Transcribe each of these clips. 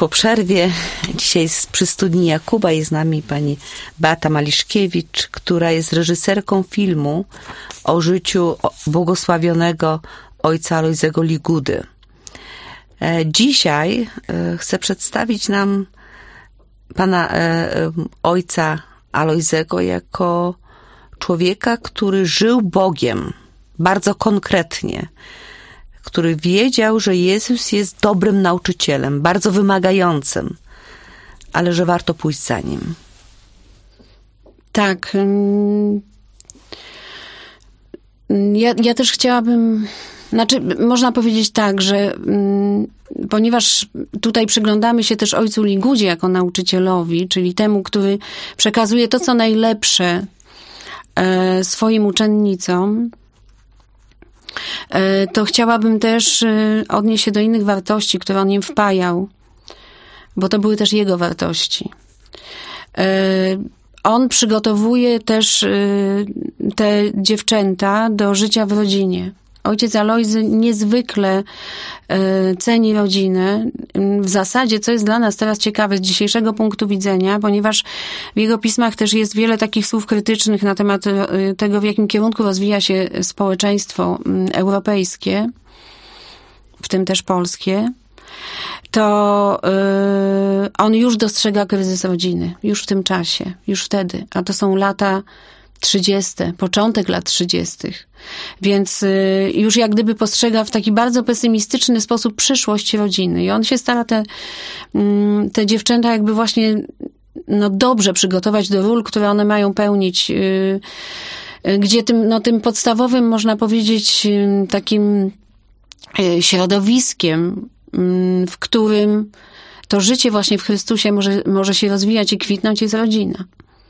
po przerwie. Dzisiaj przy studni Jakuba jest z nami pani Beata Maliszkiewicz, która jest reżyserką filmu o życiu błogosławionego ojca Alojzego Ligudy. Dzisiaj chcę przedstawić nam pana ojca Alojzego jako człowieka, który żył Bogiem bardzo konkretnie, który wiedział, że Jezus jest dobrym nauczycielem, bardzo wymagającym, ale że warto pójść za Nim. Tak. Ja też chciałabym... można powiedzieć tak, że ponieważ tutaj przyglądamy się też ojcu Ligudzie jako nauczycielowi, czyli temu, który przekazuje to, co najlepsze swoim uczennicom, to chciałabym też odnieść się do innych wartości, które on im wpajał, bo to były też jego wartości. On przygotowuje też te dziewczęta do życia w rodzinie. Ojciec Alojzy niezwykle ceni rodzinę. W zasadzie, co jest dla nas teraz ciekawe z dzisiejszego punktu widzenia, ponieważ w jego pismach też jest wiele takich słów krytycznych na temat tego, w jakim kierunku rozwija się społeczeństwo europejskie, w tym też polskie, to on już dostrzega kryzys rodziny. Już w tym czasie. Już wtedy. A to są lata 30., początek lat 30. Więc już jak gdyby postrzega w taki bardzo pesymistyczny sposób przyszłość rodziny. I on się stara te dziewczęta jakby właśnie dobrze przygotować do ról, które one mają pełnić. Gdzie tym podstawowym, można powiedzieć, takim środowiskiem, w którym to życie właśnie w Chrystusie może się rozwijać i kwitnąć, jest rodzina.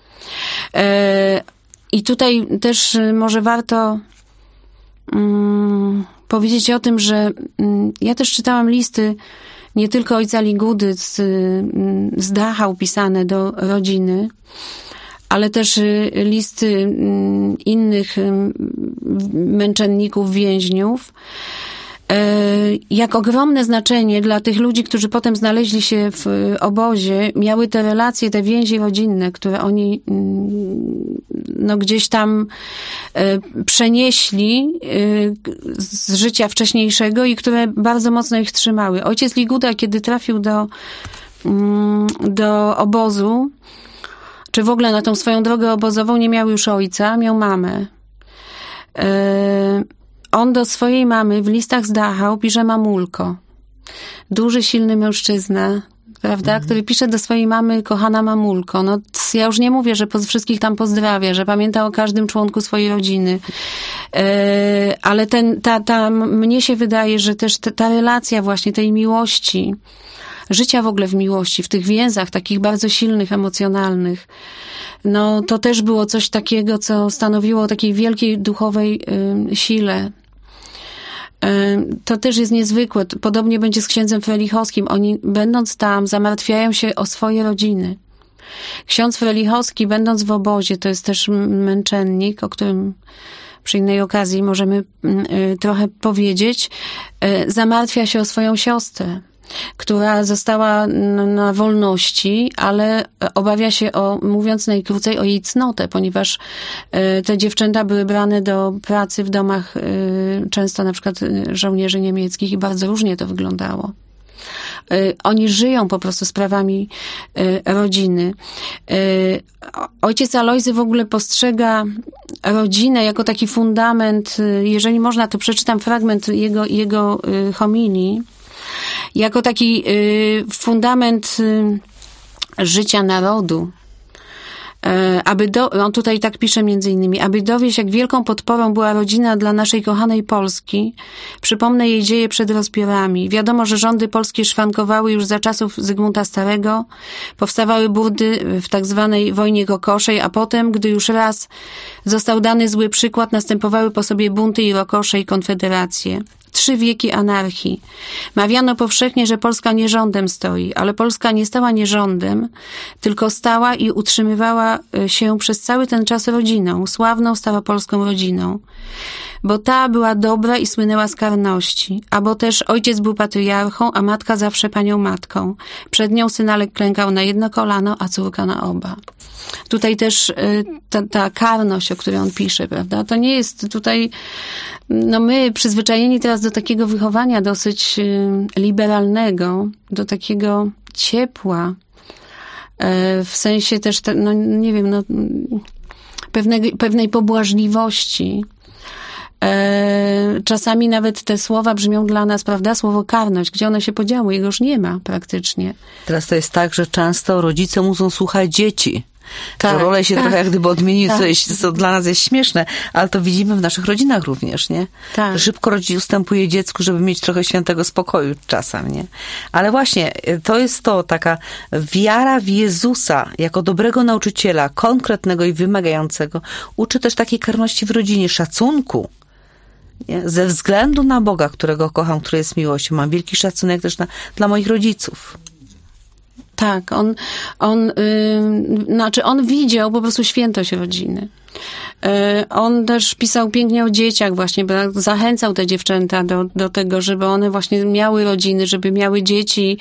I tutaj też może warto powiedzieć o tym, że ja też czytałam listy nie tylko ojca Ligudy z Dachau pisane do rodziny, ale też listy innych męczenników, więźniów. Jak ogromne znaczenie dla tych ludzi, którzy potem znaleźli się w obozie, miały te relacje, te więzi rodzinne, które oni gdzieś tam przenieśli z życia wcześniejszego i które bardzo mocno ich trzymały. Ojciec Liguda, kiedy trafił do obozu, czy w ogóle na tą swoją drogę obozową, nie miał już ojca, miał mamę. On do swojej mamy w listach z Dachau pisze mamulko. Duży, silny mężczyzna, prawda, który pisze do swojej mamy kochana mamulko. Ja już nie mówię, że wszystkich tam pozdrawia, że pamięta o każdym członku swojej rodziny. Ale mnie się wydaje, że też ta relacja właśnie tej miłości, życia w ogóle w miłości, w tych więzach takich bardzo silnych, emocjonalnych, to też było coś takiego, co stanowiło o takiej wielkiej duchowej sile. To też jest niezwykłe. Podobnie będzie z księdzem Frelichowskim. Oni, będąc tam, zamartwiają się o swoje rodziny. Ksiądz Frelichowski, będąc w obozie, to jest też męczennik, o którym przy innej okazji możemy trochę powiedzieć, zamartwia się o swoją siostrę, która została na wolności, ale obawia się mówiąc najkrócej, o jej cnotę, ponieważ te dziewczęta były brane do pracy w domach często na przykład żołnierzy niemieckich i bardzo różnie to wyglądało. Oni żyją po prostu sprawami rodziny. Ojciec Alojzy w ogóle postrzega rodzinę jako taki fundament, jeżeli można, to przeczytam fragment jego homilii, jako taki fundament życia narodu. On tutaj tak pisze między innymi, aby dowieść, jak wielką podporą była rodzina dla naszej kochanej Polski. Przypomnę jej dzieje przed rozbiorami. Wiadomo, że rządy polskie szwankowały już za czasów Zygmunta Starego. Powstawały burdy w tak zwanej wojnie kokoszej, a potem, gdy już raz został dany zły przykład, następowały po sobie bunty i rokosze i konfederacje. 3 wieki anarchii. Mawiano powszechnie, że Polska nierządem stoi, ale Polska nie stała nierządem, tylko stała i utrzymywała się przez cały ten czas rodziną, sławną staropolską rodziną. bo ta była dobra i słynęła z karności, albo też ojciec był patriarchą, a matka zawsze panią matką. Przed nią synanek klękał na jedno kolano, a córka na oba. Tutaj też ta karność, o której on pisze, prawda? To nie jest tutaj, no my przyzwyczajeni teraz do takiego wychowania dosyć liberalnego, do takiego ciepła, w sensie też, no nie wiem, no pewnej pobłażliwości. Czasami nawet te słowa brzmią dla nas, prawda, słowo karność, gdzie one się podziały, jego już nie ma praktycznie. Teraz to jest tak, że często rodzice muszą słuchać dzieci. Tak, Role się trochę jak gdyby odmieniły, tak. co dla nas jest śmieszne, ale to widzimy w naszych rodzinach również, nie? Tak. Szybko rodzic ustępuje dziecku, żeby mieć trochę świętego spokoju czasem, nie? Ale właśnie, to jest to, taka wiara w Jezusa jako dobrego nauczyciela, konkretnego i wymagającego, uczy też takiej karności w rodzinie, szacunku. Nie? Ze względu na Boga, którego kocham, który jest miłością, mam wielki szacunek też dla moich rodziców. Tak, on widział po prostu świętość rodziny. On też pisał pięknie o dzieciach właśnie, bo zachęcał te dziewczęta do tego, żeby one właśnie miały rodziny, żeby miały dzieci.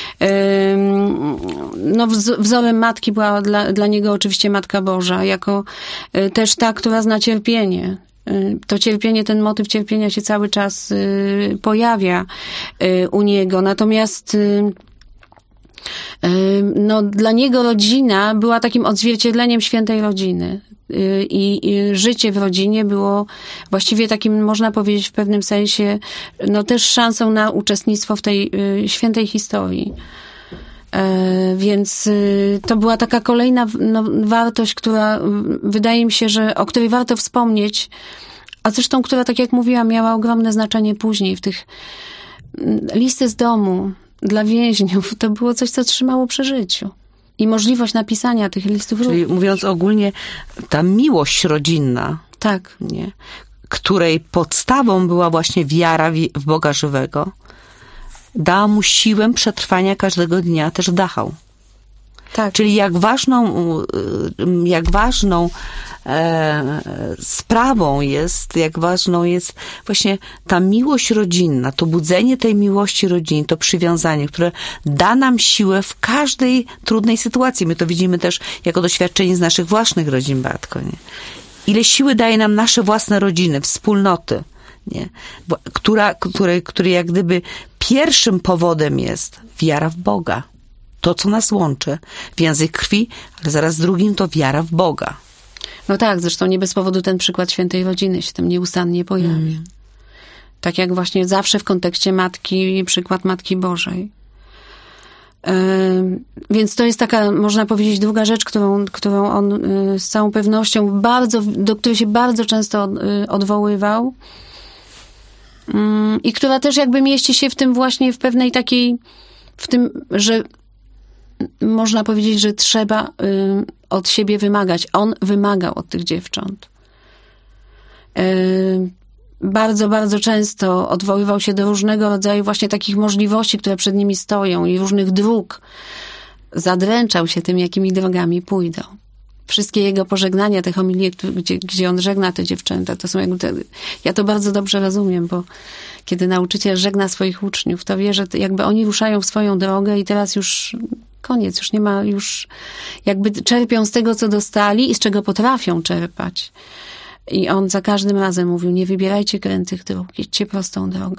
No, wzorem matki była dla niego oczywiście Matka Boża, jako też ta, która zna cierpienie. To cierpienie, ten motyw cierpienia się cały czas pojawia u niego. Natomiast no, dla niego rodzina była takim odzwierciedleniem świętej rodziny. I życie w rodzinie było właściwie takim, można powiedzieć w pewnym sensie, no też szansą na uczestnictwo w tej świętej historii. Więc to była taka kolejna wartość, która wydaje mi się, że o której warto wspomnieć, a zresztą, która, tak jak mówiłam, miała ogromne znaczenie później w tych listy z domu dla więźniów. To było coś, co trzymało przy życiu. I możliwość napisania tych listów. Czyli mówiąc ogólnie, ta miłość rodzinna, tak, nie, której podstawą była właśnie wiara w Boga żywego, dała mu siłę przetrwania każdego dnia też w Dachau. tak. Czyli jak ważną sprawą jest, jak ważną jest właśnie ta miłość rodzinna, to budzenie tej miłości rodziny, to przywiązanie, które da nam siłę w każdej trudnej sytuacji. My to widzimy też jako doświadczenie z naszych własnych rodzin, Beatko, nie? Ile siły daje nam nasze własne rodziny, wspólnoty, nie? Który jak gdyby pierwszym powodem jest wiara w Boga. To, co nas łączy, więzy krwi, ale zaraz drugim to wiara w Boga. No tak, zresztą nie bez powodu ten przykład świętej rodziny się tam nieustannie pojawia. Tak jak właśnie zawsze w kontekście matki, przykład Matki Bożej. Więc to jest taka, można powiedzieć, druga rzecz, którą on z całą pewnością do której się bardzo często odwoływał. I która też jakby mieści się w tym właśnie, w pewnej takiej, w tym, że można powiedzieć, że trzeba od siebie wymagać. On wymagał od tych dziewcząt. Bardzo, bardzo często odwoływał się do różnego rodzaju właśnie takich możliwości, które przed nimi stoją i różnych dróg. Zadręczał się tym, jakimi drogami pójdą. Wszystkie jego pożegnania, te homilie, gdzie on żegna te dziewczęta, to są jakby ja to bardzo dobrze rozumiem, bo kiedy nauczyciel żegna swoich uczniów, to wie, że jakby oni ruszają w swoją drogę i teraz już koniec, już nie ma, już jakby czerpią z tego, co dostali i z czego potrafią czerpać. I on za każdym razem mówił, nie wybierajcie krętych dróg, idźcie prostą drogą.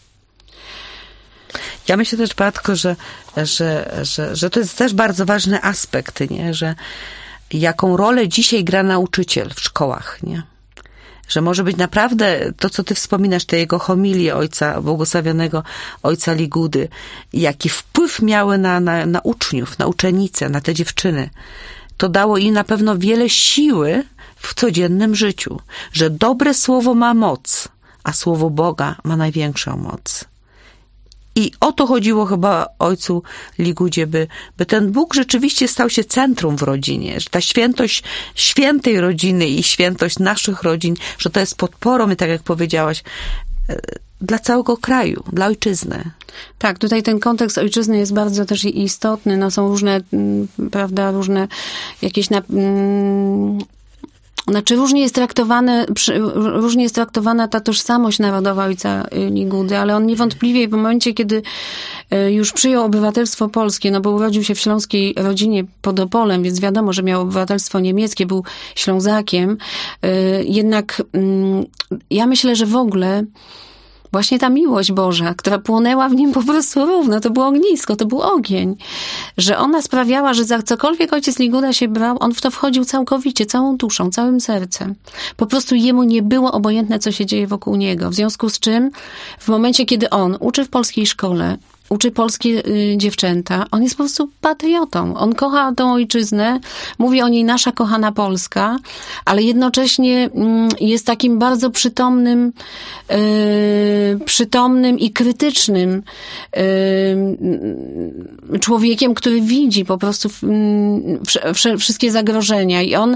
Ja myślę też, Beatko, że to jest też bardzo ważny aspekt, nie? Że jaką rolę dzisiaj gra nauczyciel w szkołach, nie? Że może być naprawdę to, co ty wspominasz, te jego homilie ojca, błogosławionego ojca Ligudy, jaki wpływ miały na uczniów, na uczennice, na te dziewczyny. To dało im na pewno wiele siły w codziennym życiu, że dobre słowo ma moc, a słowo Boga ma największą moc. I o to chodziło chyba ojcu Ligudzie, by ten Bóg rzeczywiście stał się centrum w rodzinie, że ta świętość świętej rodziny i świętość naszych rodzin, że to jest podporą, i tak jak powiedziałaś, dla całego kraju, dla ojczyzny. Tak, tutaj ten kontekst ojczyzny jest bardzo też istotny. No są różne, prawda, różne jakieś Znaczy różnie jest traktowana ta tożsamość narodowa ojca Ligudy, ale on niewątpliwie w momencie, kiedy już przyjął obywatelstwo polskie, no bo urodził się w śląskiej rodzinie pod Opolem, więc wiadomo, że miał obywatelstwo niemieckie, był Ślązakiem. Jednak ja myślę, że w ogóle właśnie ta miłość Boża, która płonęła w nim po prostu równo, to było ognisko, to był ogień, że ona sprawiała, że za cokolwiek ojciec Liguda się brał, on w to wchodził całkowicie, całą duszą, całym sercem. Po prostu jemu nie było obojętne, co się dzieje wokół niego. W związku z czym w momencie, kiedy on uczy w polskiej szkole, uczy polskie dziewczęta, on jest po prostu patriotą. On kocha tą ojczyznę, mówi o niej nasza kochana Polska, ale jednocześnie jest takim bardzo przytomnym i krytycznym człowiekiem, który widzi po prostu wszystkie zagrożenia. I on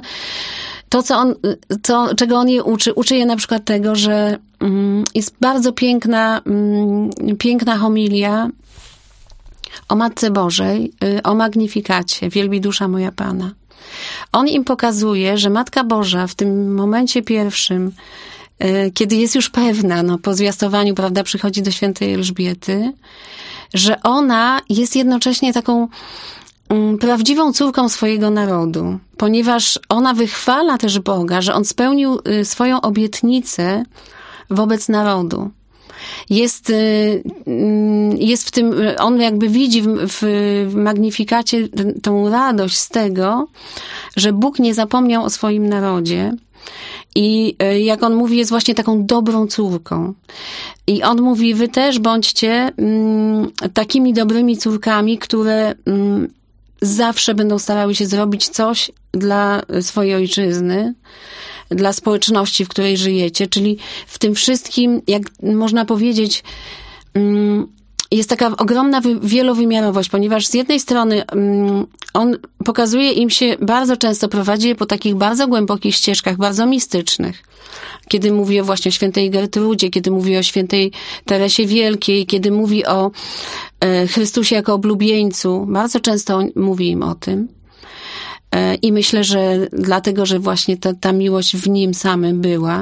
czego on je uczy je na przykład tego, że jest bardzo piękna homilia o Matce Bożej, o Magnifikacie, wielbi dusza moja Pana. On im pokazuje, że Matka Boża w tym momencie pierwszym, kiedy jest już pewna, no po zwiastowaniu, prawda, przychodzi do świętej Elżbiety, że ona jest jednocześnie taką prawdziwą córką swojego narodu, ponieważ ona wychwala też Boga, że on spełnił swoją obietnicę wobec narodu. Jest w tym, on jakby widzi w Magnifikacie tą radość z tego, że Bóg nie zapomniał o swoim narodzie i jak on mówi, jest właśnie taką dobrą córką. I on mówi, wy też bądźcie takimi dobrymi córkami, które zawsze będą starały się zrobić coś dla swojej ojczyzny, dla społeczności, w której żyjecie, czyli w tym wszystkim, jak można powiedzieć, jest taka ogromna wielowymiarowość, ponieważ z jednej strony on pokazuje im się, bardzo często prowadzi je po takich bardzo głębokich ścieżkach, bardzo mistycznych. Kiedy mówi właśnie o świętej Gertrudzie, kiedy mówi o świętej Teresie Wielkiej, kiedy mówi o Chrystusie jako oblubieńcu, bardzo często mówi im o tym. I myślę, że dlatego, że właśnie ta miłość w nim samym była,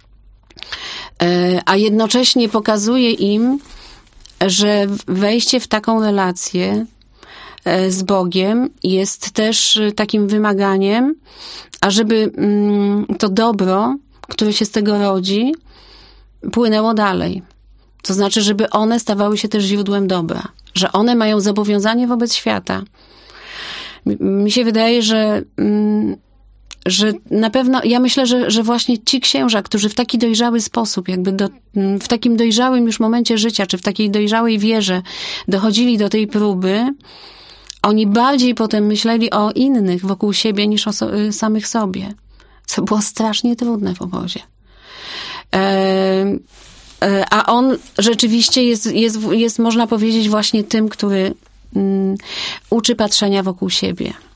a jednocześnie pokazuje im, że wejście w taką relację z Bogiem jest też takim wymaganiem, ażeby to dobro, które się z tego rodzi, płynęło dalej. To znaczy, żeby one stawały się też źródłem dobra, że one mają zobowiązanie wobec świata. Mi się wydaje, że na pewno, ja myślę, że właśnie ci księża, którzy w taki dojrzały sposób, jakby w takim dojrzałym już momencie życia, czy w takiej dojrzałej wierze dochodzili do tej próby, oni bardziej potem myśleli o innych wokół siebie niż o samych sobie. Co było strasznie trudne w obozie. A on rzeczywiście jest, można powiedzieć, właśnie tym, który uczy patrzenia wokół siebie.